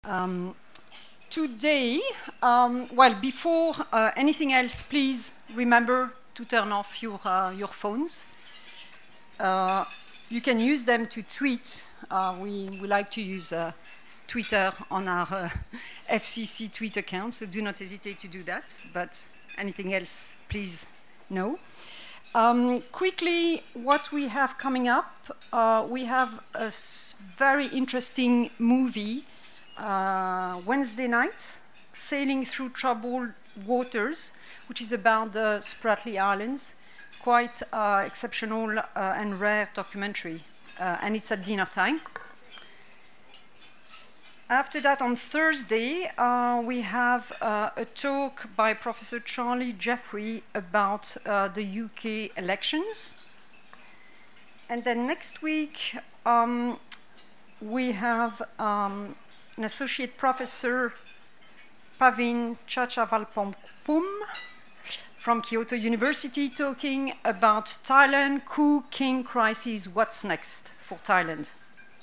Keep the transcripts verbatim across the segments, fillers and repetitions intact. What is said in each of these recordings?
Um, today, um, well, before uh, anything else, please remember to turn off your, uh, your phones. Uh, you can use them to tweet. Uh, we, we like to use uh, Twitter on our uh, F C C tweet account, so do not hesitate to do that. But anything else, please no. Um, quickly, what we have coming up, uh, we have a s- very interesting movie uh, Wednesday night, Sailing Through Troubled Waters, which is about the Spratly Islands. Quite uh, exceptional uh, and rare documentary, uh, and it's at dinner time. After that, on Thursday, uh, we have uh, a talk by Professor Charlie Jeffrey about uh, the U K elections. And then next week, um, we have um, an associate professor, Pavin Chachavalpongpum, from Kyoto University, talking about Thailand, coup, king crisis, what's next for Thailand.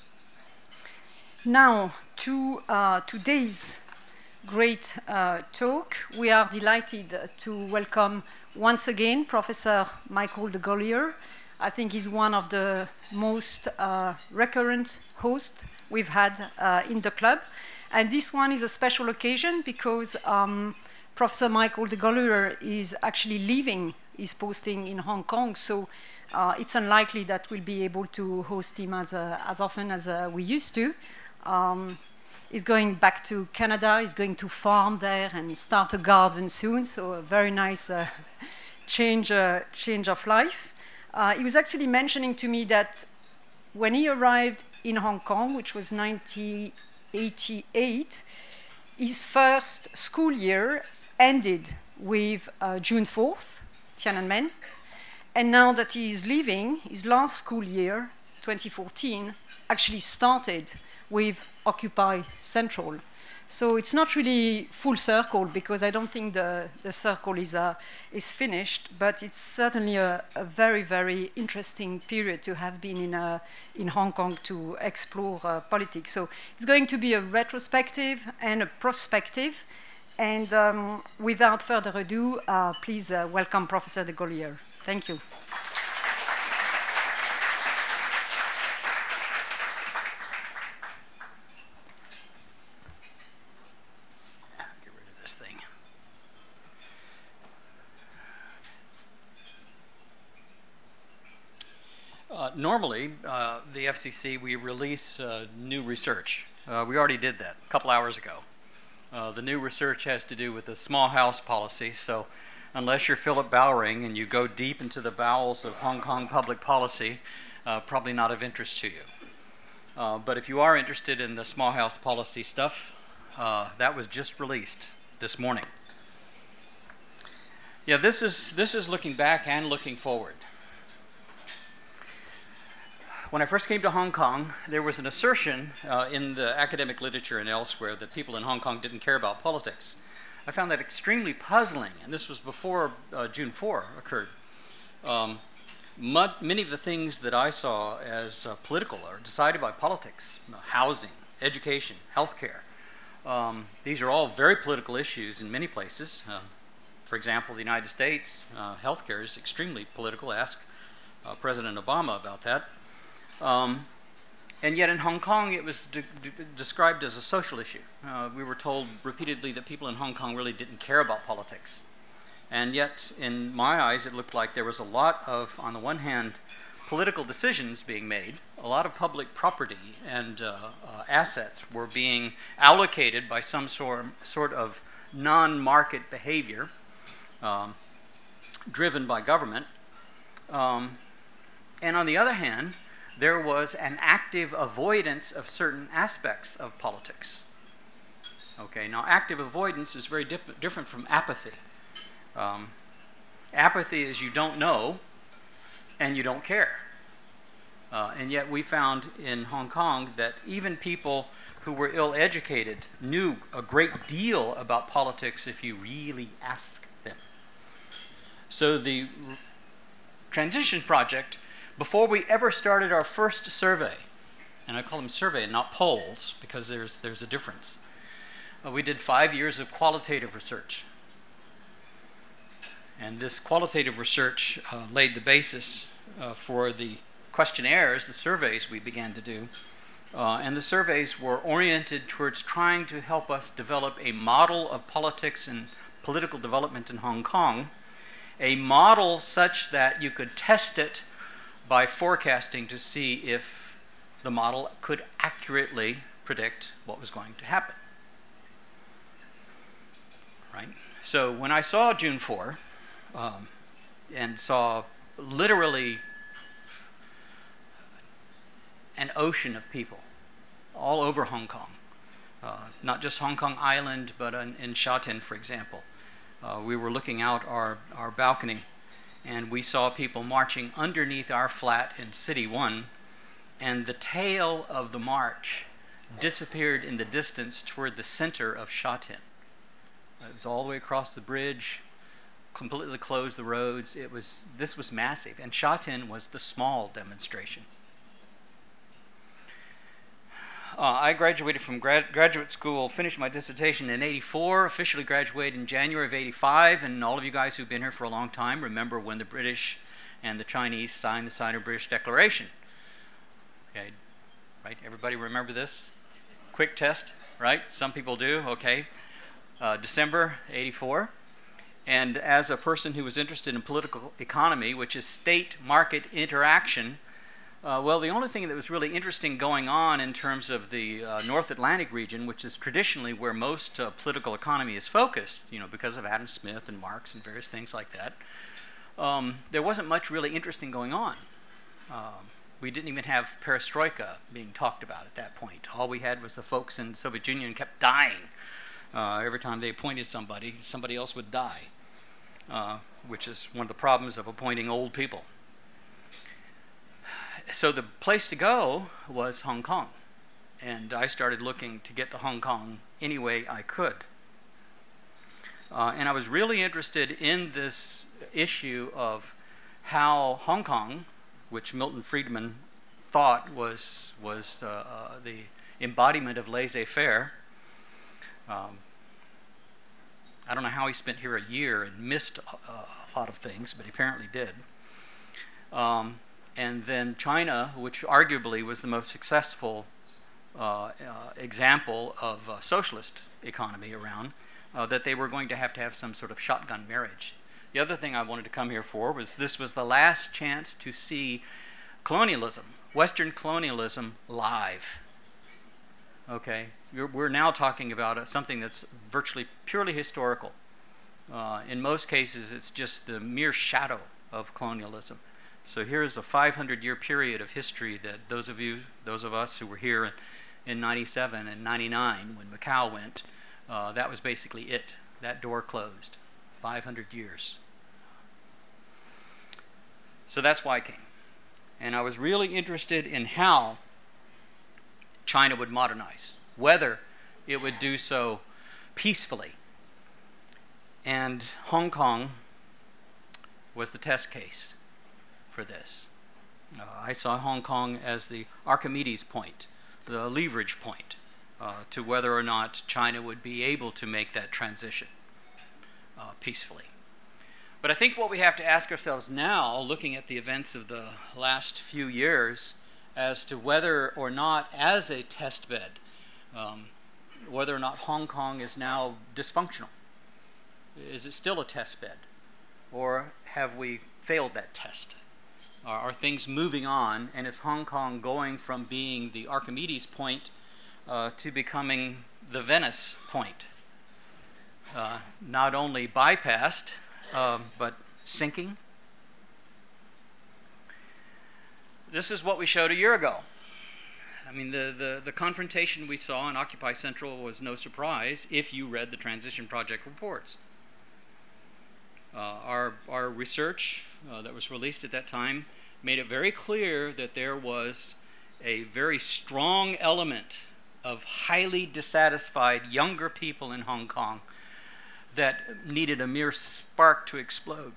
Now, to uh, today's great uh, talk, we are delighted to welcome once again Professor Michael de Gollier. I think he's one of the most uh, recurrent hosts we've had uh, in the club. And this one is a special occasion because um, Professor Michael de Gollier is actually leaving his posting in Hong Kong, so uh, it's unlikely that we'll be able to host him as, uh, as often as uh, we used to. Um, he's going back to Canada, he's going to farm there and start a garden soon, so a very nice uh, change, uh, change of life. Uh, he was actually mentioning to me that when he arrived in Hong Kong, which was nineteen eighty-eight, his first school year ended with uh, June fourth, Tiananmen, and now that he is leaving, his last school year, twenty fourteen, actually started with Occupy Central. So it's not really full circle because I don't think the, the circle is, uh, is finished, but it's certainly a, a very, very interesting period to have been in, uh, in Hong Kong to explore uh, politics. So it's going to be a retrospective and a prospective. And um, without further ado, uh, please uh, welcome Professor de Gollier. Thank you. Uh, normally, uh, the F C C, we release uh, new research. Uh, we already did that a couple hours ago. Uh, the new research has to do with the small house policy, so unless you're Philip Bowring and you go deep into the bowels of Hong Kong public policy, uh, probably not of interest to you. Uh, but if you are interested in the small house policy stuff, uh, that was just released this morning. Yeah, this is, this is looking back and looking forward. When I first came to Hong Kong, there was an assertion uh, in the academic literature and elsewhere that people in Hong Kong didn't care about politics. I found that extremely puzzling, and this was before uh, June fourth occurred. Um, mud, many of the things that I saw as uh, political are decided by politics: you know, housing, education, healthcare. Um, these are all very political issues in many places. Uh, for example, the United States, uh, healthcare is extremely political. Ask uh, President Obama about that. Um, and yet in Hong Kong, it was de- de- described as a social issue. Uh, we were told repeatedly that people in Hong Kong really didn't care about politics. And yet, in my eyes, it looked like there was a lot of, on the one hand, political decisions being made, a lot of public property and uh, uh, assets were being allocated by some sort, sort of non-market behavior um, driven by government. Um, and on the other hand, there was an active avoidance of certain aspects of politics. Okay, now active avoidance is very dip- different from apathy. Um, apathy is you don't know and you don't care. Uh, and yet we found in Hong Kong that even people who were ill-educated knew a great deal about politics if you really asked them. So the r- Transition Project, before we ever started our first survey, and I call them survey and not polls because there's, there's a difference. uh, we did five years of qualitative research. And this qualitative research uh, laid the basis uh, for the questionnaires, the surveys we began to do. Uh, and the surveys were oriented towards trying to help us develop a model of politics and political development in Hong Kong, a model such that you could test it by forecasting to see if the model could accurately predict what was going to happen. Right? So when I saw June fourth um, and saw literally an ocean of people all over Hong Kong, uh, not just Hong Kong Island, but in, in Sha Tin, for example. Uh, we were looking out our, our balcony, and we saw people marching underneath our flat in City One, and the tail of the march disappeared in the distance toward the center of Sha Tin. It was all the way across the bridge, completely closed the roads. It was, this was massive, and Sha Tin was the small demonstration. Uh, I graduated from grad- graduate school, finished my dissertation in eighty-four, officially graduated in January of eighty-five, and all of you guys who've been here for a long time remember when the British and the Chinese signed the Sino-British Declaration. Okay, right? Everybody remember this? Quick test, right? Some people do, okay. Uh, December eighty-four. And as a person who was interested in political economy, which is state-market interaction, Uh, well, the only thing that was really interesting going on in terms of the uh, North Atlantic region, which is traditionally where most uh, political economy is focused, you know, because of Adam Smith and Marx and various things like that, um, there wasn't much really interesting going on. Um, we didn't even have perestroika being talked about at that point. All we had was the folks in the Soviet Union kept dying. Uh, every time they appointed somebody, somebody else would die, uh, which is one of the problems of appointing old people. So the place to go was Hong Kong, and I started looking to get to Hong Kong any way I could. Uh, and I was really interested in this issue of how Hong Kong, which Milton Friedman thought was, was uh, uh, the embodiment of laissez-faire. Um, I don't know how he spent here a year and missed a, a lot of things, but he apparently did. Um, And then China, which arguably was the most successful uh, uh, example of a socialist economy around, uh, that they were going to have to have some sort of shotgun marriage. The other thing I wanted to come here for was this was the last chance to see colonialism, Western colonialism, live. Okay, we're, we're now talking about a, something that's virtually purely historical. Uh, in most cases, it's just the mere shadow of colonialism. So here's a five hundred year period of history that those of you, those of us who were here in, in ninety-seven and ninety-nine when Macau went, uh, that was basically it. That door closed. five hundred years. So that's why I came. And I was really interested in how China would modernize, whether it would do so peacefully. And Hong Kong was the test case for this. Uh, I saw Hong Kong as the Archimedes point, the leverage point, uh, to whether or not China would be able to make that transition uh, peacefully. But I think what we have to ask ourselves now, looking at the events of the last few years, as to whether or not, as a test bed, um, whether or not Hong Kong is now dysfunctional. Is it still a test bed? Or have we failed that test? Are, are things moving on, and is Hong Kong going from being the Archimedes point uh, to becoming the Venice point? Uh, not only bypassed, um, but sinking? This is what we showed a year ago. I mean, the, the, the confrontation we saw in Occupy Central was no surprise if you read the Transition Project reports. Uh, our, our research uh, that was released at that time made it very clear that there was a very strong element of highly dissatisfied younger people in Hong Kong that needed a mere spark to explode.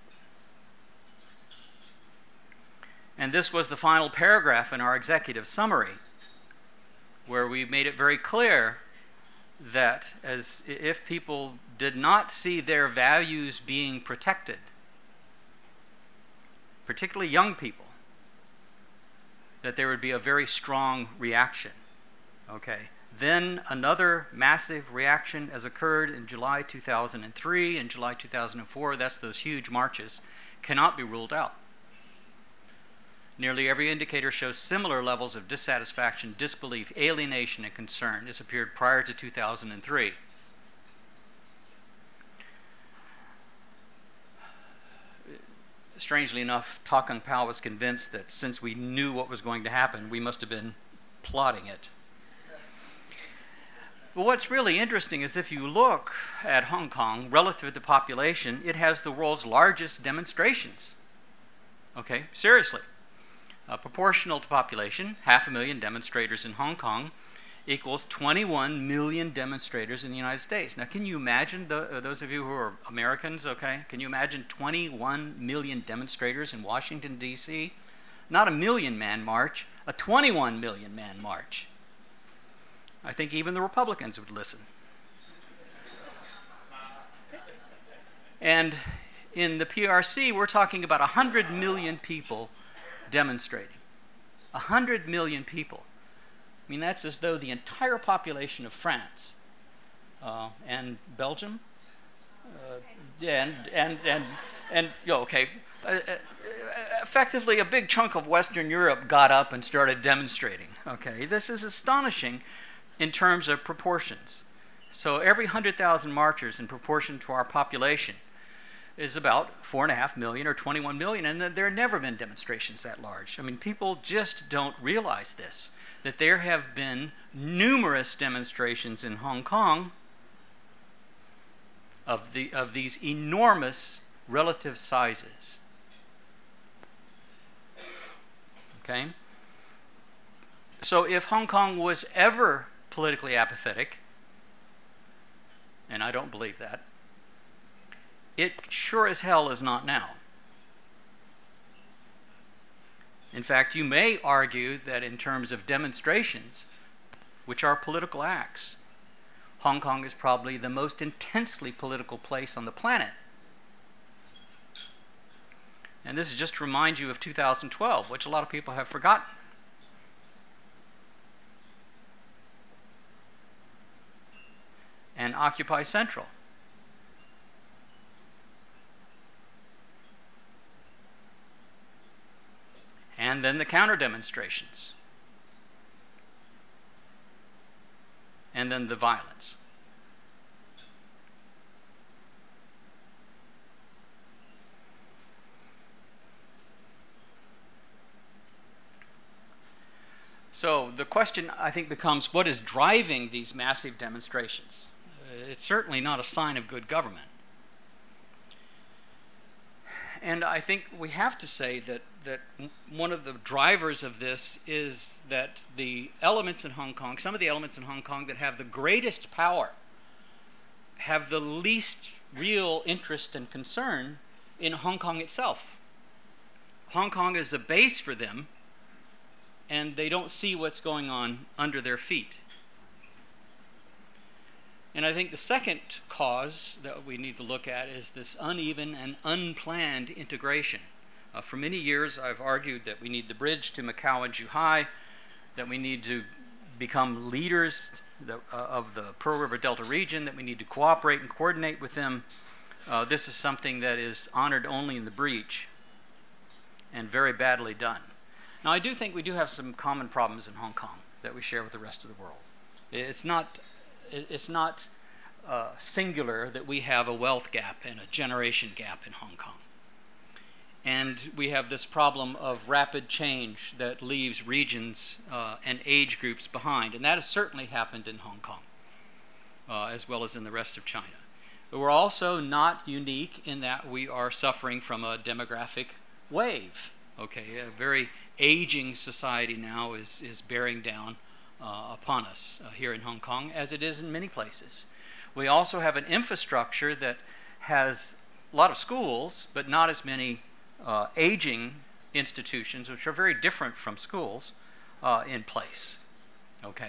And this was the final paragraph in our executive summary, where we made it very clear that as if people did not see their values being protected, particularly young people, that there would be a very strong reaction. Okay. Then another massive reaction has occurred in July two thousand three and July two thousand four. That's those huge marches. Cannot be ruled out. Nearly every indicator shows similar levels of dissatisfaction, disbelief, alienation, and concern. This appeared prior to two thousand three. Strangely enough, Ta Kung Pao was convinced that since we knew what was going to happen, we must have been plotting it. But what's really interesting is if you look at Hong Kong relative to population, it has the world's largest demonstrations. Okay, seriously. Uh, proportional to population, half a million demonstrators in Hong Kong equals twenty-one million demonstrators in the United States. Now, can you imagine, the, uh, those of you who are Americans, okay, can you imagine twenty-one million demonstrators in Washington, D C? Not a million-man march, a twenty-one million-man march. I think even the Republicans would listen. And in the P R C, we're talking about one hundred million people demonstrating. one hundred million people. I mean, that's as though the entire population of France uh, and Belgium, uh, and, and, and, and, you know, okay, uh, effectively a big chunk of Western Europe got up and started demonstrating. Okay, this is astonishing in terms of proportions. So every one hundred thousand marchers in proportion to our population is about four and a half million or twenty-one million, and there have never been demonstrations that large. I mean, people just don't realize this, that there have been numerous demonstrations in Hong Kong of, the, of these enormous relative sizes. Okay? So if Hong Kong was ever politically apathetic, and I don't believe that, it sure as hell is not now. In fact, you may argue that in terms of demonstrations, which are political acts, Hong Kong is probably the most intensely political place on the planet. And this is just to remind you of two thousand twelve, which a lot of people have forgotten. And Occupy Central. And then the counter demonstrations. And then the violence. So the question, I think, becomes, what is driving these massive demonstrations? It's certainly not a sign of good government. And I think we have to say that, that one of the drivers of this is that the elements in Hong Kong, some of the elements in Hong Kong that have the greatest power, have the least real interest and concern in Hong Kong itself. Hong Kong is a base for them, and they don't see what's going on under their feet. And I think the second cause that we need to look at is this uneven and unplanned integration. Uh, for many years, I've argued that we need the bridge to Macau and Zhuhai, that we need to become leaders the, uh, of the Pearl River Delta region, that we need to cooperate and coordinate with them. Uh, this is something that is honored only in the breach and very badly done. Now, I do think we do have some common problems in Hong Kong that we share with the rest of the world. It's not It's not uh, singular that we have a wealth gap and a generation gap in Hong Kong. And we have this problem of rapid change that leaves regions uh, and age groups behind. And that has certainly happened in Hong Kong, uh, as well as in the rest of China. But we're also not unique in that we are suffering from a demographic wave. Okay, a very aging society now is, is bearing down Uh, upon us uh, here in Hong Kong, as it is in many places. We also have an infrastructure that has a lot of schools, but not as many uh, aging institutions, which are very different from schools, uh, in place. Okay,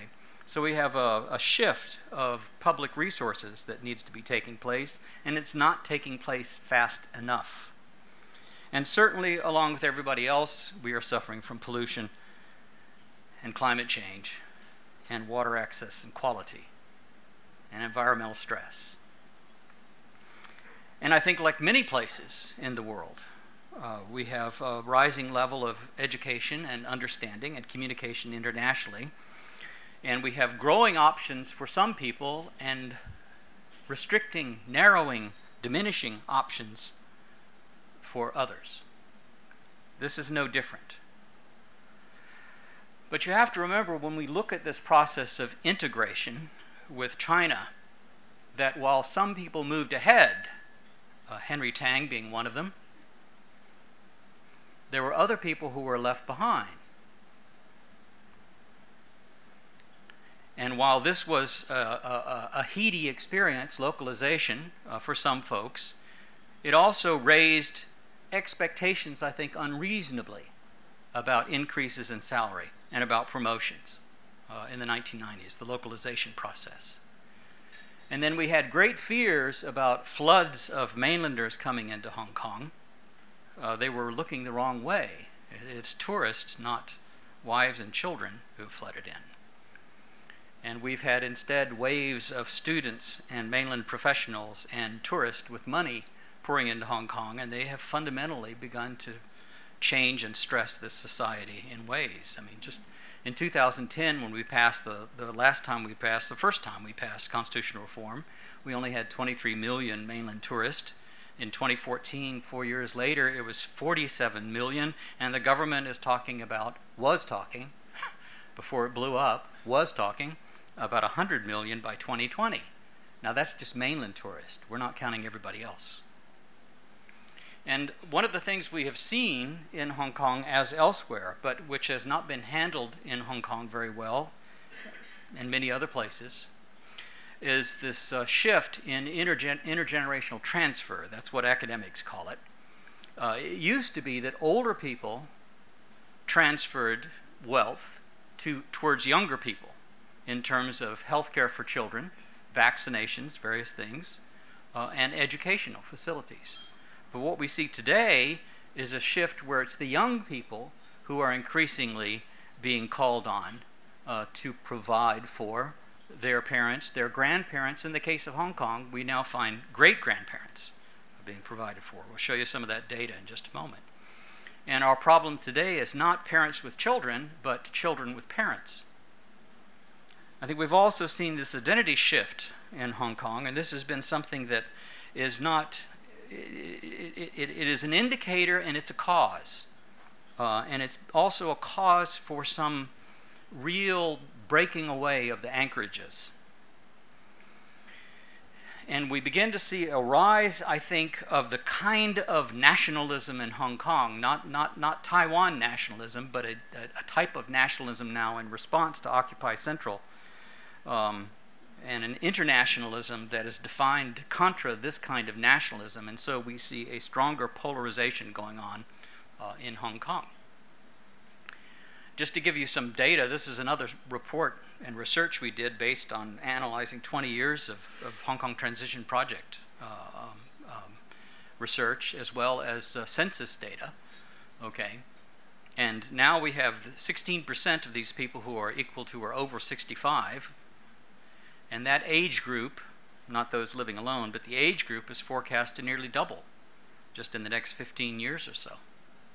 So we have a, a shift of public resources that needs to be taking place, and it's not taking place fast enough. And certainly, along with everybody else, we are suffering from pollution and climate change and water access and quality and environmental stress. And I think, like many places in the world, uh, we have a rising level of education and understanding and communication internationally. And we have growing options for some people and restricting, narrowing, diminishing options for others. This is no different. But you have to remember, when we look at this process of integration with China, that while some people moved ahead, uh, Henry Tang being one of them, there were other people who were left behind. And while this was a, a, a heady experience, localization, uh, for some folks, it also raised expectations, I think, unreasonably about increases in salary and about promotions uh, in the nineteen nineties, the localization process. And then we had great fears about floods of mainlanders coming into Hong Kong. Uh, they were looking the wrong way. It's tourists, not wives and children, who flooded in. And we've had instead waves of students and mainland professionals and tourists with money pouring into Hong Kong, and they have fundamentally begun to change and stress this society in ways. I mean, just in two thousand ten, when we passed the, the last time we passed, the first time we passed constitutional reform, we only had twenty-three million mainland tourists. In twenty fourteen, four years later, it was forty-seven million, and the government is talking about, was talking, before it blew up, was talking about one hundred million by twenty twenty. Now that's just mainland tourists. We're not counting everybody else. And one of the things we have seen in Hong Kong as elsewhere, but which has not been handled in Hong Kong very well, and many other places, is this uh, shift in intergen- intergenerational transfer. That's what academics call it. Uh, it used to be that older people transferred wealth to, towards younger people in terms of healthcare for children, vaccinations, various things, uh, and educational facilities. But what we see today is a shift where it's the young people who are increasingly being called on uh, to provide for their parents, their grandparents. In the case of Hong Kong, we now find great-grandparents being provided for. We'll show you some of that data in just a moment. And our problem today is not parents with children, but children with parents. I think we've also seen this identity shift in Hong Kong, and this has been something that is not, it, it, it is an indicator and it's a cause. Uh, and it's also a cause for some real breaking away of the anchorages. And we begin to see a rise, I think, of the kind of nationalism in Hong Kong, not, not, not Taiwan nationalism, but a, a, a type of nationalism now in response to Occupy Central, um, and an internationalism that is defined contra this kind of nationalism. And so we see a stronger polarization going on uh, in Hong Kong. Just to give you some data, this is another report and research we did based on analyzing twenty years of, of Hong Kong Transition Project uh, um, um, research, as well as uh, census data. Okay, and now we have sixteen percent of these people who are equal to or over sixty-five, and that age group, not those living alone, but the age group is forecast to nearly double just in the next fifteen years or so.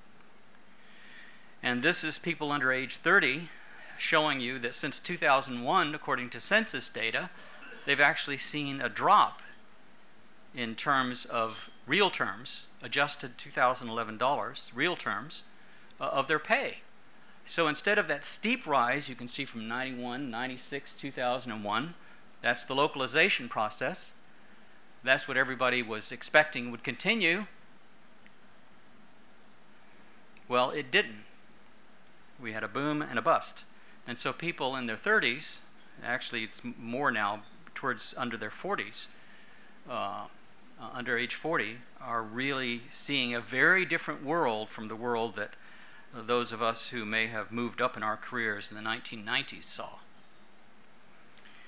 And this is people under age thirty, showing you that since two thousand one, according to census data, they've actually seen a drop in terms of real terms, adjusted two thousand eleven dollars, real terms, uh, of their pay. So instead of that steep rise you can see from ninety-one, ninety-six, two thousand one, that's the localization process. That's what everybody was expecting would continue. Well, it didn't. We had a boom and a bust. And so people in their thirties, actually it's more now towards under their forties, uh, uh, under age forty, are really seeing a very different world from the world that uh, those of us who may have moved up in our careers in the nineteen nineties saw.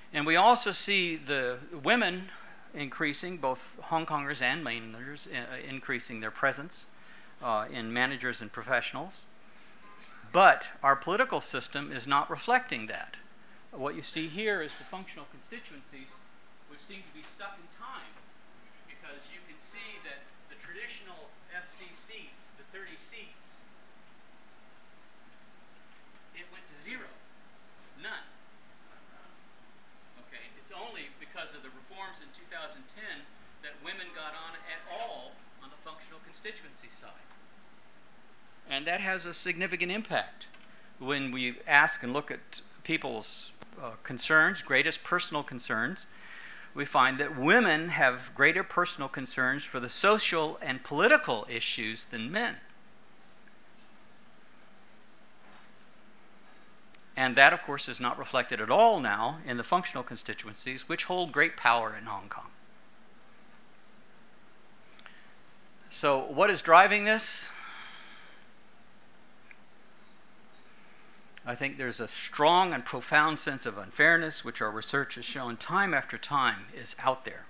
And we also see the women increasing, both Hong Kongers and mainlanders, uh, increasing their presence uh, in managers and professionals. But our political system is not reflecting that. What you see here is the functional constituencies, which seem to be stuck in time, because you can see that the traditional F C seats, the thirty seats, it went to zero. None. Okay, it's only because of the reforms in two thousand ten that women got on at all on the functional constituency side. And that has a significant impact. When we ask and look at people's uh, concerns, greatest personal concerns, we find that women have greater personal concerns for the social and political issues than men. And that, of course, is not reflected at all now in the functional constituencies, which hold great power in Hong Kong. So what is driving this? I think there's a strong and profound sense of unfairness, which our research has shown time after time is out there.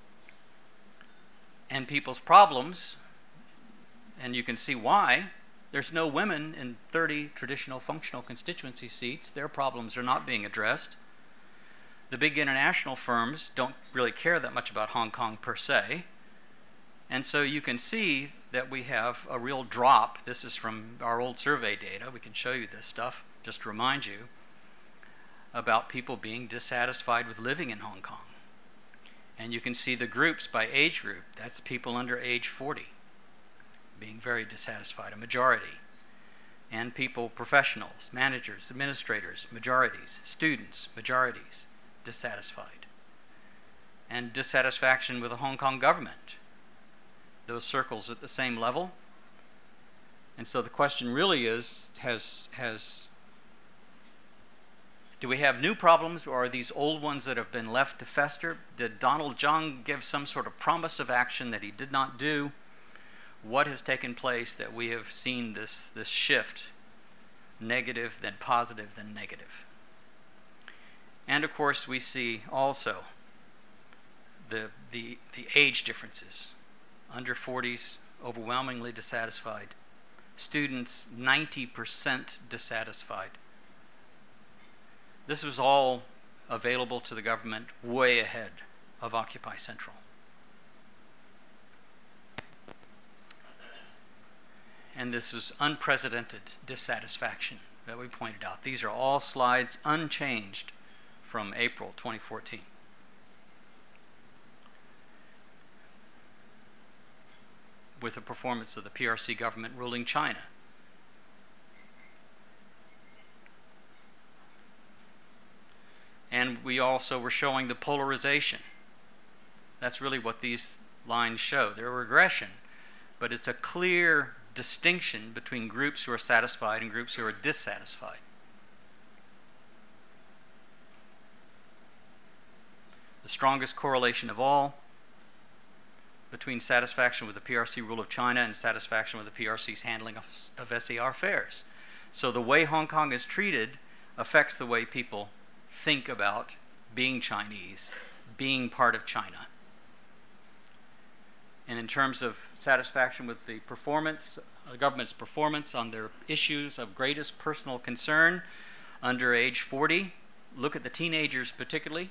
And people's problems, and you can see why, there's no women in thirty traditional functional constituency seats. Their problems are not being addressed. The big international firms don't really care that much about Hong Kong per se. And so you can see that we have a real drop. This is from our old survey data. We can show you this stuff, just to remind you about people being dissatisfied with living in Hong Kong. And you can see the groups by age group. That's people under age forty being very dissatisfied, a majority. And people, professionals, managers, administrators, majorities, students, majorities, dissatisfied. And dissatisfaction with the Hong Kong government. Those circles at the same level. And so the question really is, has, has, do we have new problems, or are these old ones that have been left to fester? Did Donald Tsang give some sort of promise of action that he did not do? What has taken place that we have seen this, this shift, negative, then positive, then negative? And of course, we see also the, the, the age differences. Under forties, overwhelmingly dissatisfied. Students, ninety percent dissatisfied. This was all available to the government way ahead of Occupy Central. And this is unprecedented dissatisfaction that we pointed out. These are all slides unchanged from April twenty fourteen. With the performance of the P R C government ruling China. And we also were showing the polarization. That's really what these lines show. They're a regression, but it's a clear distinction between groups who are satisfied and groups who are dissatisfied. The strongest correlation of all between satisfaction with the P R C rule of China and satisfaction with the P R C's handling of, of S A R affairs. So the way Hong Kong is treated affects the way people think about being Chinese, being part of China. And in terms of satisfaction with the performance, the government's performance on their issues of greatest personal concern under age forty, look at the teenagers particularly.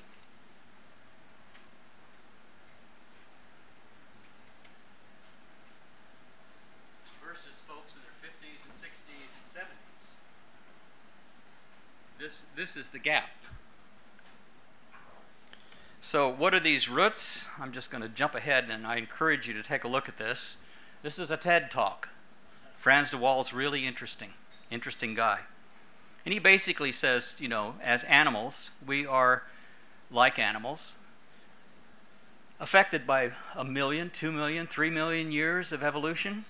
Versus folks in their fifties and sixties and seventies. This, this is the gap. So what are these roots? I'm just going to jump ahead, and I encourage you to take a look at this. This is a TED Talk. Frans de Waal's really interesting, interesting guy. And he basically says, you know, as animals, we are like animals, affected by a million, two million, three million years of evolution,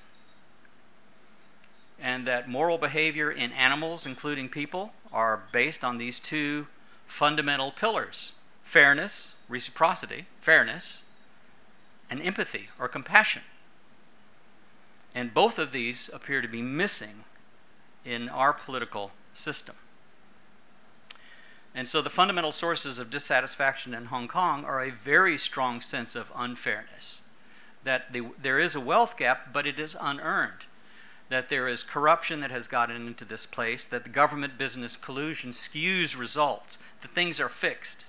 and that moral behavior in animals, including people, are based on these two fundamental pillars: fairness, reciprocity, fairness, and empathy or compassion. And both of these appear to be missing in our political system. And so the fundamental sources of dissatisfaction in Hong Kong are a very strong sense of unfairness, that the, there is a wealth gap, but it is unearned, that there is corruption that has gotten into this place, that the government-business collusion skews results, that things are fixed.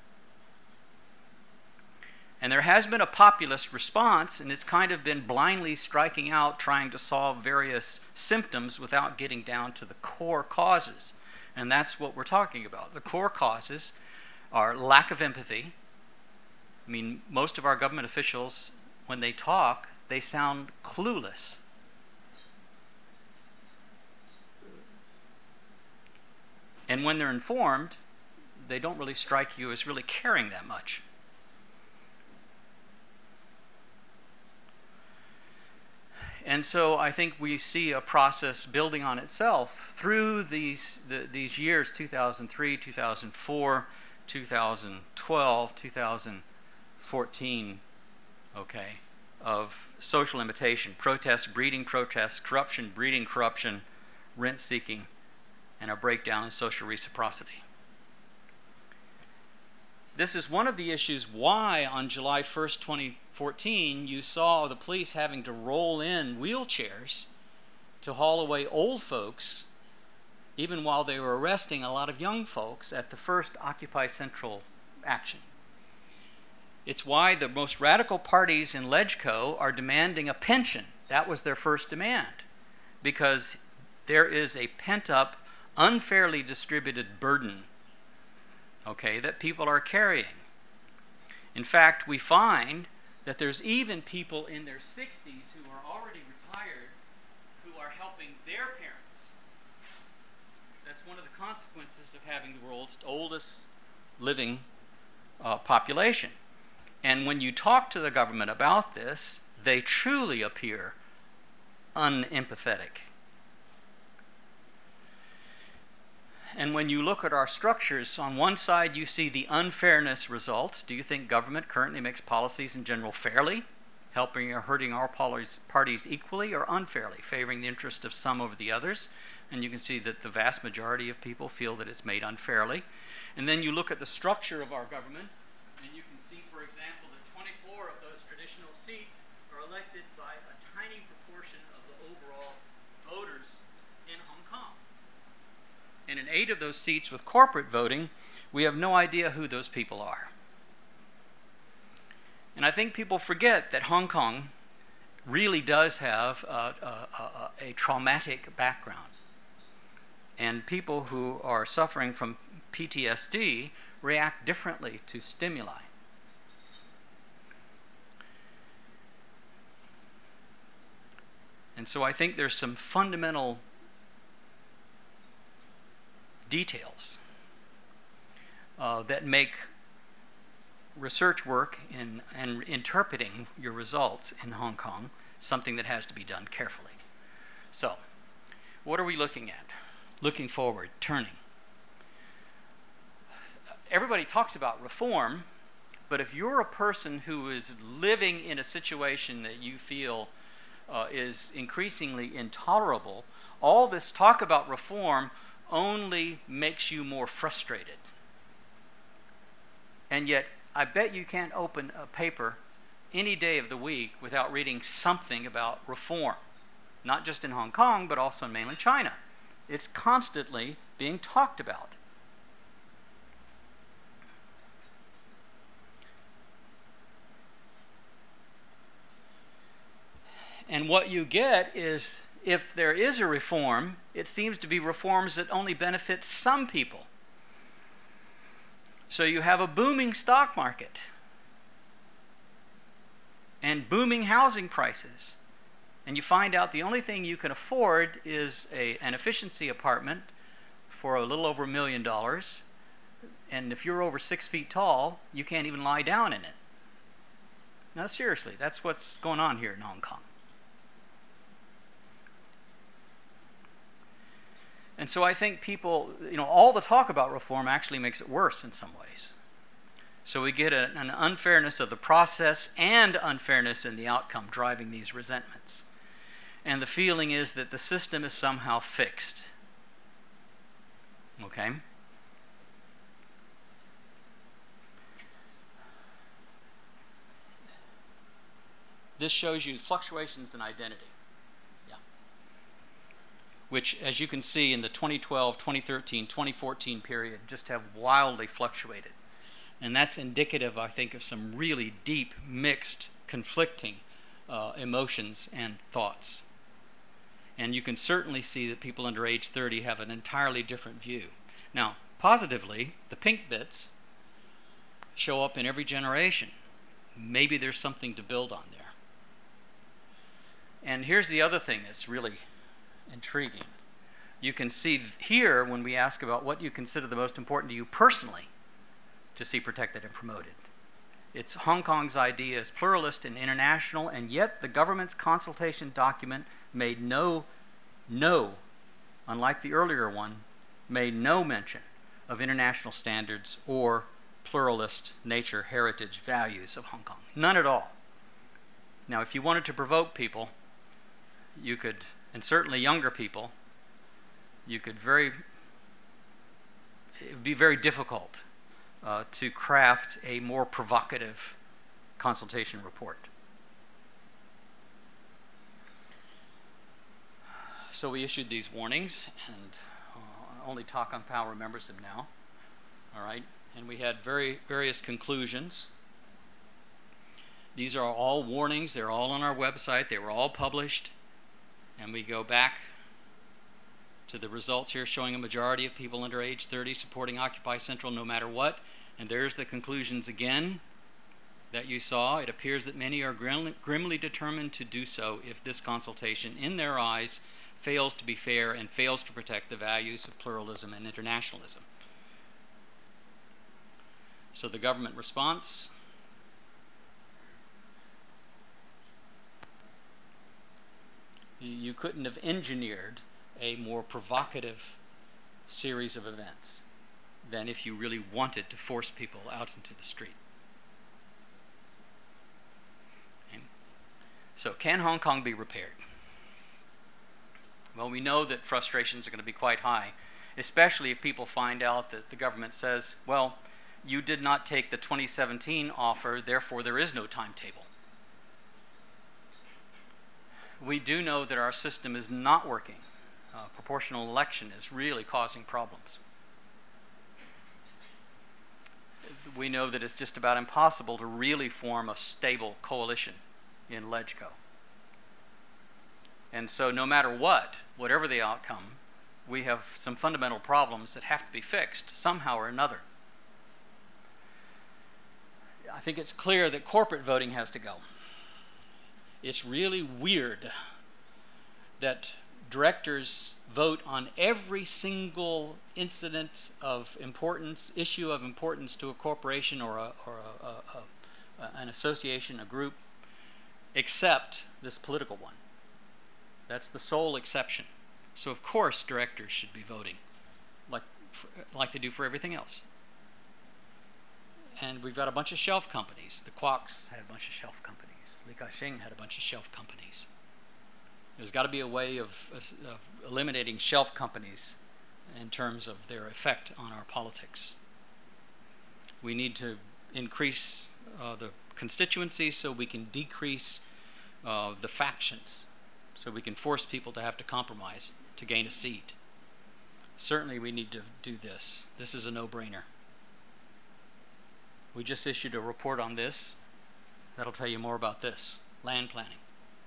And there has been a populist response, and it's kind of been blindly striking out, trying to solve various symptoms without getting down to the core causes. And that's what we're talking about. The core causes are lack of empathy. I mean, most of our government officials, when they talk, they sound clueless. And when they're informed, they don't really strike you as really caring that much. And so I think we see a process building on itself through these the, these years, two thousand three, two thousand four, two thousand twelve, two thousand fourteen, okay, of social imitation, protests breeding protests, corruption breeding corruption, rent-seeking, and a breakdown in social reciprocity. This is one of the issues why on July first, twenty fourteen, you saw the police having to roll in wheelchairs to haul away old folks, even while they were arresting a lot of young folks at the first Occupy Central action. It's why the most radical parties in LegCo are demanding a pension. That was their first demand, because there is a pent-up, unfairly distributed burden, okay, that people are carrying. In fact, we find that there's even people in their sixties who are already retired who are helping their parents. That's one of the consequences of having the world's oldest living uh, population. And when you talk to the government about this, they truly appear unempathetic. And when you look at our structures, on one side you see the unfairness results. Do you think government currently makes policies in general fairly, helping or hurting our parties equally or unfairly, favoring the interest of some over the others? And you can see that the vast majority of people feel that it's made unfairly. And then you look at the structure of our government, and you can see, for example, that twenty-four of those traditional seats are elected by a tiny proportion of the overall voters in Hong Kong. And in eight of those seats with corporate voting, we have no idea who those people are. And I think people forget that Hong Kong really does have a, a, a, a traumatic background. And people who are suffering from P T S D react differently to stimuli. And so I think there's some fundamental details uh, that make research work in, and interpreting your results in Hong Kong something that has to be done carefully. So, what are we looking at? Looking forward, turning. Everybody talks about reform, but if you're a person who is living in a situation that you feel uh, is increasingly intolerable, all this talk about reform only makes you more frustrated. And yet, I bet you can't open a paper any day of the week without reading something about reform, not just in Hong Kong, but also in mainland China. It's constantly being talked about. And what you get is, if there is a reform, it seems to be reforms that only benefit some people. So you have a booming stock market and booming housing prices. And you find out the only thing you can afford is a, an efficiency apartment for a little over a million dollars. And if you're over six feet tall, you can't even lie down in it. Now, seriously, that's what's going on here in Hong Kong. And so I think people, you know, all the talk about reform actually makes it worse in some ways. So we get a, an unfairness of the process and unfairness in the outcome driving these resentments. And the feeling is that the system is somehow fixed. Okay? This shows you fluctuations in identity. Yeah. Which, as you can see, in the twenty twelve, twenty thirteen, twenty fourteen period, just have wildly fluctuated. And that's indicative, I think, of some really deep, mixed, conflicting uh, emotions and thoughts. And you can certainly see that people under age thirty have an entirely different view. Now, positively, the pink bits show up in every generation. Maybe there's something to build on there. And here's the other thing that's really intriguing. You can see here, when we ask about what you consider the most important to you personally to see protected and promoted, it's Hong Kong's idea as pluralist and international, and yet the government's consultation document made no, no, unlike the earlier one, made no mention of international standards or pluralist nature, heritage, values of Hong Kong. None at all. Now, if you wanted to provoke people, you could, and certainly younger people, you could very, it would be very difficult uh, to craft a more provocative consultation report. So we issued these warnings, and uh, only Talk on Power remembers them now. All right, and we had very various conclusions. These are all warnings. They're all on our website. They were all published. And we go back to the results here showing a majority of people under age thirty supporting Occupy Central no matter what. And there's the conclusions again that you saw. It appears that many are grim, grimly determined to do so if this consultation, in their eyes, fails to be fair and fails to protect the values of pluralism and internationalism. So the government response. You couldn't have engineered a more provocative series of events than if you really wanted to force people out into the street. Okay. So can Hong Kong be repaired? Well, we know that frustrations are going to be quite high, especially if people find out that the government says, well, you did not take the twenty seventeen offer, therefore there is no timetable. We do know that our system is not working. Uh, proportional election is really causing problems. We know that it's just about impossible to really form a stable coalition in LegCo. And so no matter what, whatever the outcome, we have some fundamental problems that have to be fixed somehow or another. I think it's clear that corporate voting has to go. It's really weird that directors vote on every single incident of importance, issue of importance to a corporation or, a, or a, a, a, an association, a group, except this political one. That's the sole exception. So of course directors should be voting like, like they do for everything else. And we've got a bunch of shelf companies. The Kwaks had a bunch of shelf companies. Li Ka-shing had a bunch of shelf companies. There's got to be a way of, of eliminating shelf companies in terms of their effect on our politics. We need to increase uh, the constituencies so we can decrease uh, the factions, so we can force people to have to compromise to gain a seat. Certainly we need to do this. This is a no-brainer. We just issued a report on this. That'll tell you more about this. Land planning.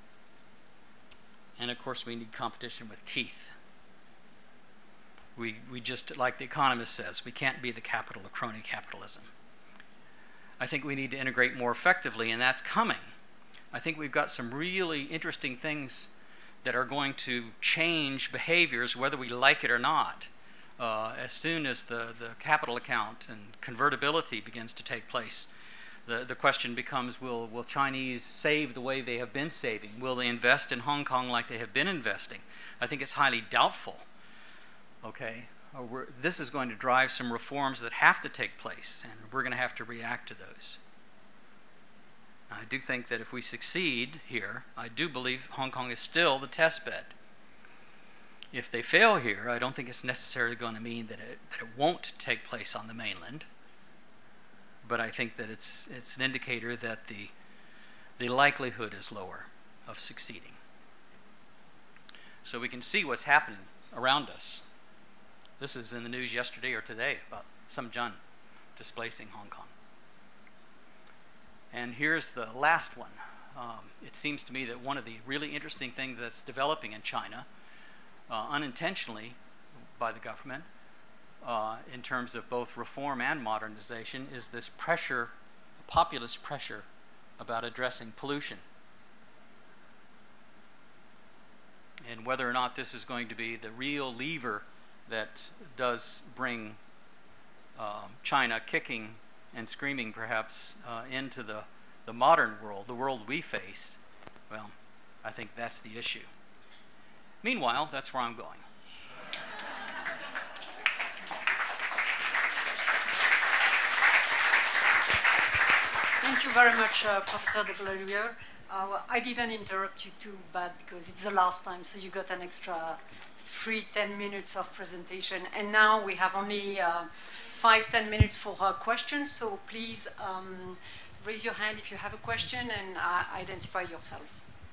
And of course we need competition with teeth. We, we just, like The Economist says, we can't be the capital of crony capitalism. I think we need to integrate more effectively, and that's coming. I think we've got some really interesting things that are going to change behaviors whether we like it or not. Uh, as soon as the, the capital account and convertibility begins to take place, the, the question becomes, will, will Chinese save the way they have been saving? Will they invest in Hong Kong like they have been investing? I think it's highly doubtful. Okay, uh, we're, this is going to drive some reforms that have to take place, and we're going to have to react to those. I do think that if we succeed here, I do believe Hong Kong is still the test bed. If they fail here, I don't think it's necessarily going to mean that it, that it won't take place on the mainland. But I think that it's it's an indicator that the the likelihood is lower of succeeding. So we can see what's happening around us. This is in the news yesterday or today about Xinjiang displacing Hong Kong. And here's the last one. Um, it seems to me that one of the really interesting things that's developing in China, uh, unintentionally by the government, uh, in terms of both reform and modernization, is this pressure, populist pressure about addressing pollution. And whether or not this is going to be the real lever that does bring uh, China kicking and screaming perhaps uh, into the, the modern world, the world we face, well, I think that's the issue. Meanwhile, that's where I'm going. Thank you very much, uh, Professor de Glorieux. Uh, I didn't interrupt you too bad because it's the last time, so you got an extra free ten minutes of presentation. And now we have only uh, five, ten minutes for uh, questions, so please um, raise your hand if you have a question and uh, identify yourself.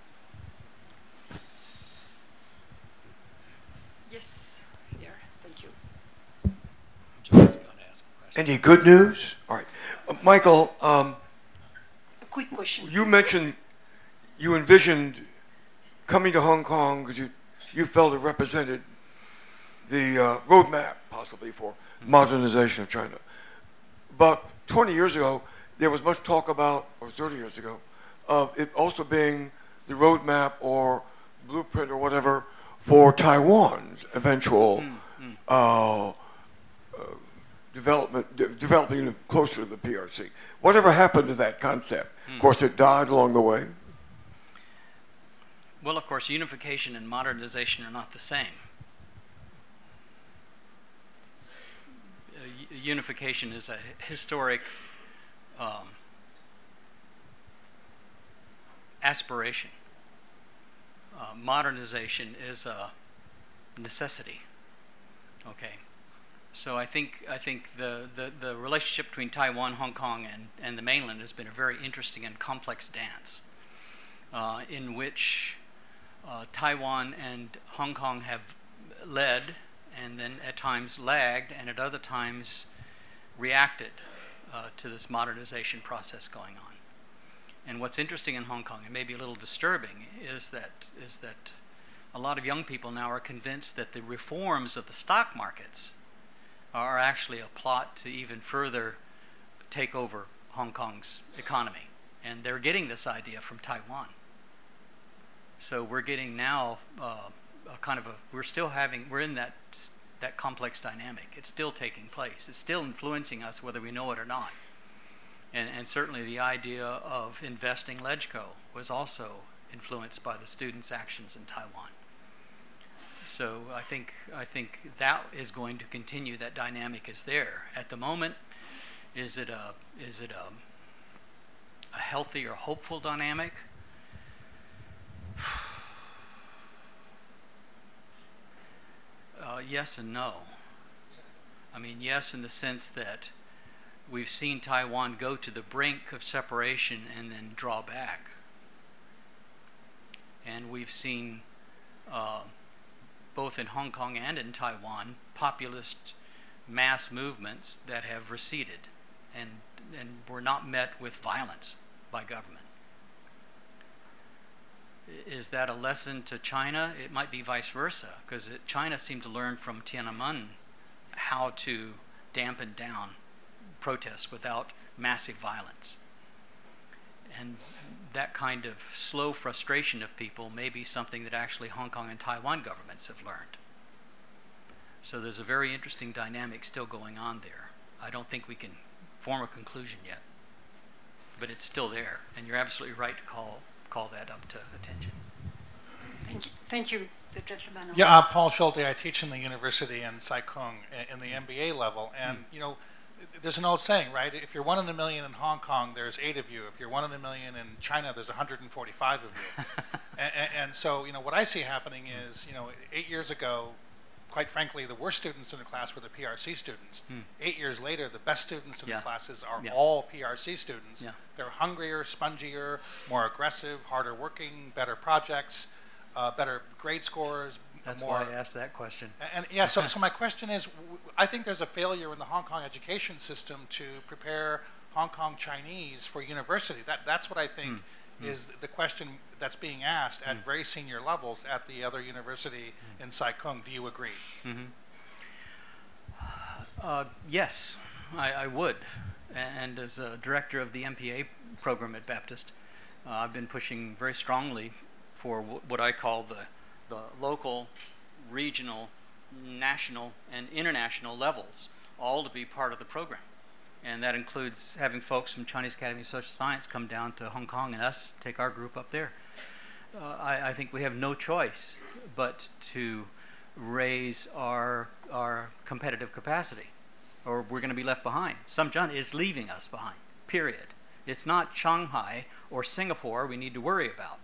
Yes, here, thank you. John's got to ask a question. Any good news? All right. Uh, Michael, um, A quick question. you please. mentioned you envisioned coming to Hong Kong because you, you felt it represented the uh, roadmap possibly for modernization of China. About twenty years ago, there was much talk about, or thirty years ago, of it also being the roadmap or blueprint or whatever for Taiwan's eventual Mm, mm. uh, uh, development, de- developing closer to the P R C. Whatever happened to that concept? Mm. Of course, it died along the way. Well, of course, unification and modernization are not the same. Uh, u- unification is a historic um, aspiration. Uh, modernization is a necessity. Okay. So I think I think the, the, the relationship between Taiwan, Hong Kong, and, and the mainland has been a very interesting and complex dance, uh, in which uh, Taiwan and Hong Kong have led, and then at times lagged, and at other times reacted uh, to this modernization process going on. And what's interesting in Hong Kong, and maybe a little disturbing, is that is that a lot of young people now are convinced that the reforms of the stock markets are actually a plot to even further take over Hong Kong's economy. And they're getting this idea from Taiwan. So we're getting now uh, a kind of a, we're still having, we're in that that complex dynamic. It's still taking place. It's still influencing us whether we know it or not. And, and certainly the idea of investing LegCo was also influenced by the students' actions in Taiwan. So I think I think that is going to continue. That dynamic is there. At the moment, is it a is it a, a healthy or hopeful dynamic? Uh, yes and no. I mean, yes, in the sense that we've seen Taiwan go to the brink of separation and then draw back. And we've seen, uh, both in Hong Kong and in Taiwan, populist mass movements that have receded and, and were not met with violence by government. Is that a lesson to China? It might be vice versa, because China seemed to learn from Tiananmen how to dampen down protests without massive violence. And that kind of slow frustration of people may be something that actually Hong Kong and Taiwan governments have learned. So there's a very interesting dynamic still going on there. I don't think we can form a conclusion yet, but it's still there, and you're absolutely right to call call that up to attention. Thank you. Thank you, the gentleman. Yeah, uh, Paul Schulte. I teach in the university in Sai Kung in the M B A level, and mm. you know, there's an old saying, right? If you're one in a million in Hong Kong, there's eight of you. If you're one in a million in China, there's one hundred forty-five of you. and, and, and so, you know, what I see happening is, you know, eight years ago, quite frankly, the worst students in the class were the P R C students. Hmm. Eight years later, the best students in yeah. the classes are yeah. all P R C students. Yeah. They're hungrier, spongier, more aggressive, harder working, better projects, uh, better grade scores. That's more, why I asked that question. And, and yeah, so, so my question is, w- I think there's a failure in the Hong Kong education system to prepare Hong Kong Chinese for university. That That's what I think mm. is mm. the question that's being asked at mm. very senior levels at the other university mm. in Sai Kung. Do you agree? Mm-hmm. Uh, yes, I, I would. And as a director of the M P A program at Baptist, uh, I've been pushing very strongly for w- what I call the the local, regional, national, and international levels, all to be part of the program. And that includes having folks from Chinese Academy of Social Science come down to Hong Kong and us take our group up there. Uh, I, I think we have no choice but to raise our, our competitive capacity, or we're going to be left behind. Samjian is leaving us behind, period. It's not Shanghai or Singapore we need to worry about.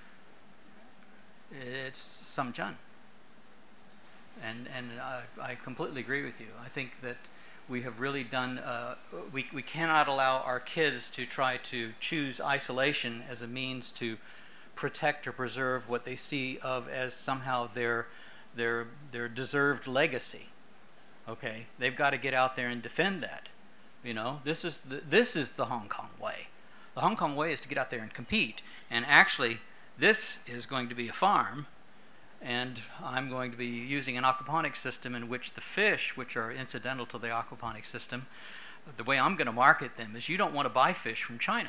It's Samjian. And and uh, I completely agree with you. I think that we have really done, uh, we, we cannot allow our kids to try to choose isolation as a means to protect or preserve what they see of as somehow their, their, their deserved legacy. Okay? They've got to get out there and defend that. You know, this is the, this is the Hong Kong way. The Hong Kong way is to get out there and compete. And actually, this is going to be a farm, and I'm going to be using an aquaponics system in which the fish, which are incidental to the aquaponics system, the way I'm going to market them is you don't want to buy fish from China.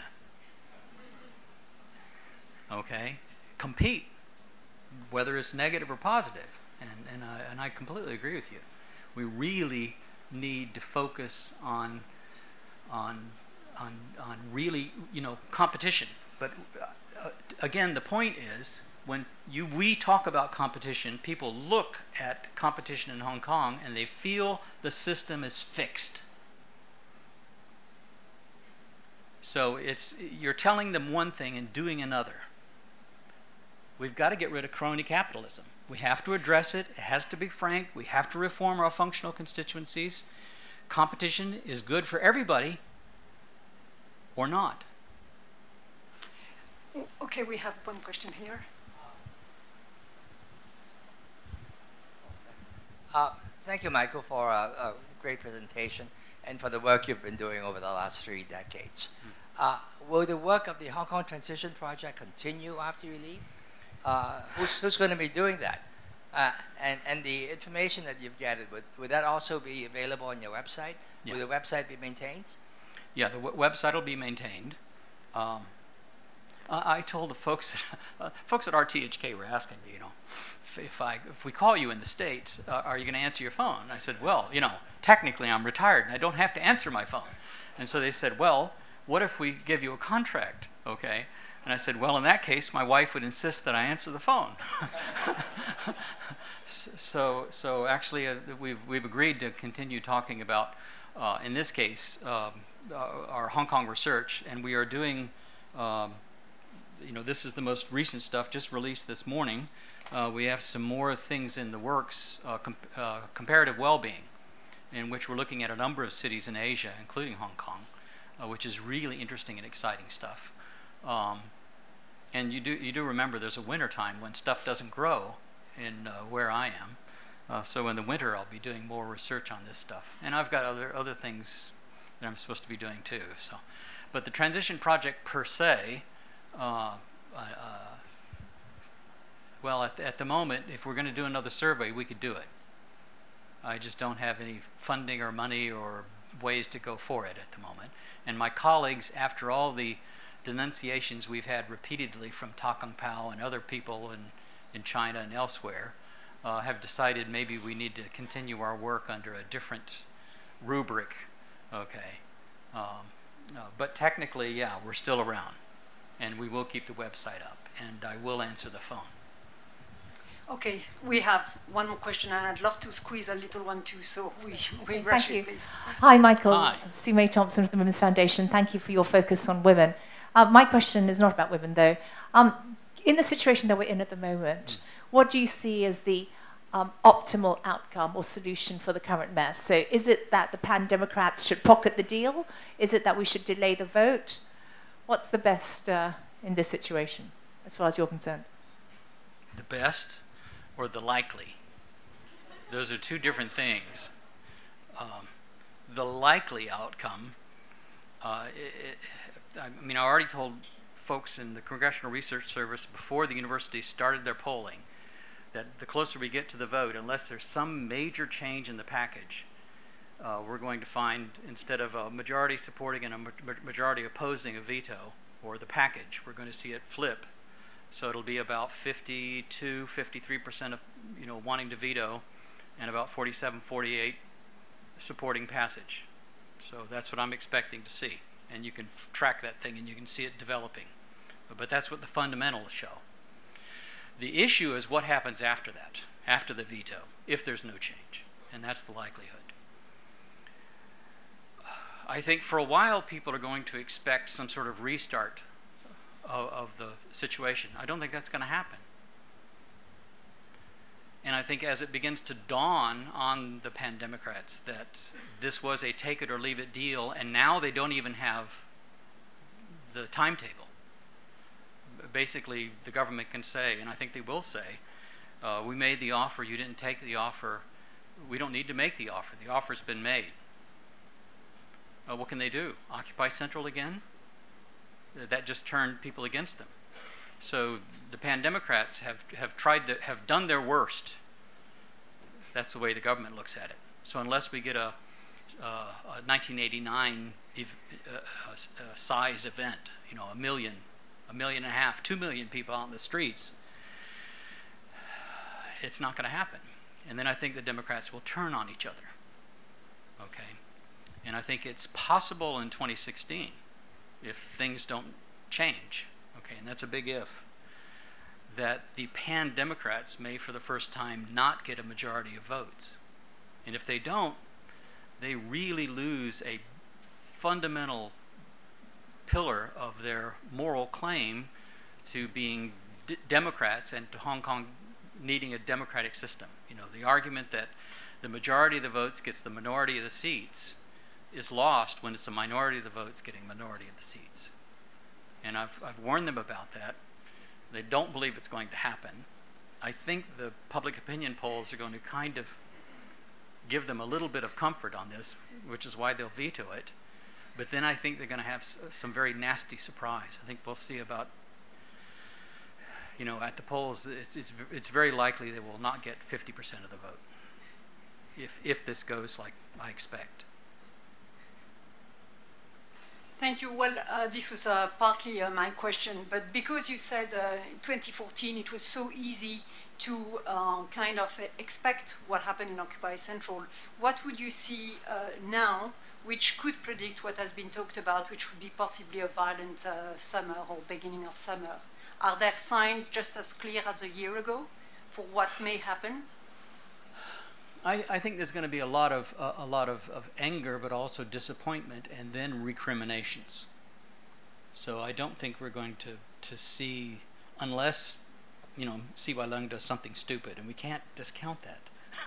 Okay? Compete, whether it's negative or positive. And, and, I, and I completely agree with you. We really need to focus on, on, on, on really, you know, competition. But uh, again, the point is, when you we talk about competition, people look at competition in Hong Kong and they feel the system is fixed. So it's you're telling them one thing and doing another. We've got to get rid of crony capitalism. We have to address it. It has to be frank. We have to reform our functional constituencies. Competition is good for everybody or not. Okay, we have one question here. Uh, thank you, Michael, for a, a great presentation and for the work you've been doing over the last three decades. Mm. Uh, will the work of the Hong Kong Transition Project continue after you leave? Uh, who's who's going to be doing that? Uh, and, and the information that you've gathered, would, would that also be available on your website? Yeah. Will the website be maintained? Yeah, the w- website will be maintained. Um, I told the folks, uh, folks at R T H K were asking me, you know, if, if I if we call you in the States, uh, are you going to answer your phone? And I said, well, you know, technically I'm retired and I don't have to answer my phone. And so they said, well, what if we give you a contract, okay? And I said, well, in that case, my wife would insist that I answer the phone. so so actually, uh, we've we've agreed to continue talking about, uh, in this case, uh, uh, our Hong Kong research, and we are doing. Um, You know, this is the most recent stuff, just released this morning. Uh, we have some more things in the works, uh, com- uh, comparative well-being, in which we're looking at a number of cities in Asia, including Hong Kong, uh, which is really interesting and exciting stuff. Um, and you do you do remember there's a winter time when stuff doesn't grow in uh, where I am. Uh, so in the winter, I'll be doing more research on this stuff, and I've got other other things that I'm supposed to be doing too. So, but the transition project per se. Uh, uh, well, at, at the moment, if we're going to do another survey, we could do it. I just don't have any funding or money or ways to go for it at the moment. And my colleagues, after all the denunciations we've had repeatedly from Ta Kung Pao and other people in, in China and elsewhere, uh, have decided maybe we need to continue our work under a different rubric. Okay. Um, no, but technically, yeah, we're still around. And we will keep the website up, and I will answer the phone. Okay, we have one more question, and I'd love to squeeze a little one too, so we, we okay, rush thank it, you. please. Hi, Michael. Hi. Sue May Thompson of the Women's Foundation. Thank you for your focus on women. Uh, my question is not about women, though. Um, in the situation that we're in at the moment, mm. what do you see as the um, optimal outcome or solution for the current mess? So is it that the pan-democrats should pocket the deal? Is it that we should delay the vote? What's the best uh, in this situation, as far as you're concerned? The best or the likely? Those are two different things. Um, the likely outcome, uh, it, it, I mean, I already told folks in the Congressional Research Service before the university started their polling that the closer we get to the vote, unless there's some major change in the package, uh, we're going to find, instead of a majority supporting and a ma majority opposing a veto or the package, we're going to see it flip. So it'll be about fifty-two, fifty-three percent of, you know, wanting to veto and about forty-seven, forty-eight supporting passage. So that's what I'm expecting to see. And you can f track that thing and you can see it developing. But, but that's what the fundamentals show. The issue is what happens after that, after the veto, if there's no change. And that's the likelihood. I think for a while people are going to expect some sort of restart of, of the situation. I don't think that's going to happen. And I think as it begins to dawn on the pan-democrats that this was a take it or leave it deal, and now they don't even have the timetable. Basically, the government can say, and I think they will say, uh, we made the offer, you didn't take the offer, we don't need to make the offer. The offer's been made. Uh, what can they do? Occupy Central again? That just turned people against them. So the pan-democrats have, have tried to, have done their worst. That's the way the government looks at it. So unless we get a, uh, a nineteen eighty-nine ev uh, uh, size event, you know, a million, a million and a half, two million people out in the streets, it's not going to happen. And then I think the Democrats will turn on each other. Okay? And I think it's possible in twenty sixteen if things don't change. Okay, and that's a big if, that the pan-democrats may for the first time not get a majority of votes. And if they don't, they really lose a fundamental pillar of their moral claim to being d Democrats and to Hong Kong needing a democratic system. You know, the argument that the majority of the votes gets the minority of the seats is lost when it's a minority of the votes getting minority of the seats. And I've, I've warned them about that. They don't believe it's going to happen. I think the public opinion polls are going to kind of give them a little bit of comfort on this, which is why they'll veto it. But then I think they're going to have s some very nasty surprise. I think we'll see about, you know, at the polls, it's, it's, it's very likely they will not get fifty percent of the vote if, if this goes like I expect. Thank you. Well, uh, this was uh, partly uh, my question, but because you said uh, in twenty fourteen it was so easy to uh, kind of expect what happened in Occupy Central, what would you see uh, now which could predict what has been talked about, which would be possibly a violent uh, summer or beginning of summer? Are there signs just as clear as a year ago for what may happen? I, I think there's going to be a lot of uh, a lot of, of anger, but also disappointment, and then recriminations. So I don't think we're going to to see, unless, you know, C Y Leung does something stupid, and we can't discount that.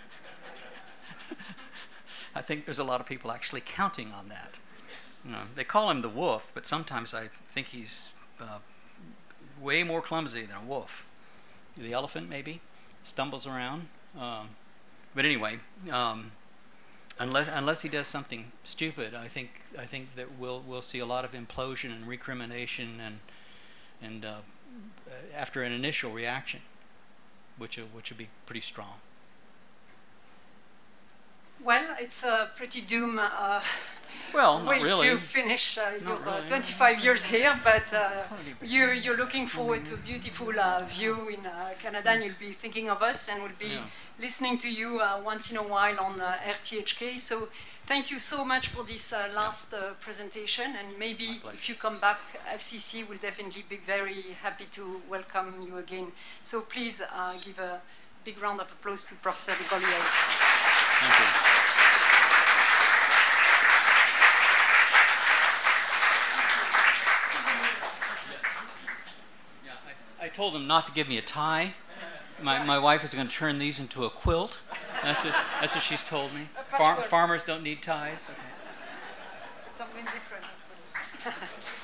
I think there's a lot of people actually counting on that. You know, they call him the wolf, but sometimes I think he's uh, way more clumsy than a wolf. The elephant maybe stumbles around. Um, But anyway, um, unless unless he does something stupid, I think I think that we'll we'll see a lot of implosion and recrimination and and uh, after an initial reaction, which will, which will be pretty strong. Well, it's a pretty doom uh, well, not way really. to finish uh, your really. uh, twenty-five years here, but uh, you, you're looking forward to a beautiful uh, view in uh, Canada, and you'll be thinking of us, and we'll be Yeah. listening to you uh, once in a while on uh, R T H K. So thank you so much for this uh, last uh, presentation, and maybe if you come back, F C C will definitely be very happy to welcome you again. So please uh, give a big round of applause to Professor de Golyer. Thank you. I told them not to give me a tie, My, my wife is going to turn these into a quilt. That's what, that's what she's told me. Far, farmers don't need ties. Okay. Something different.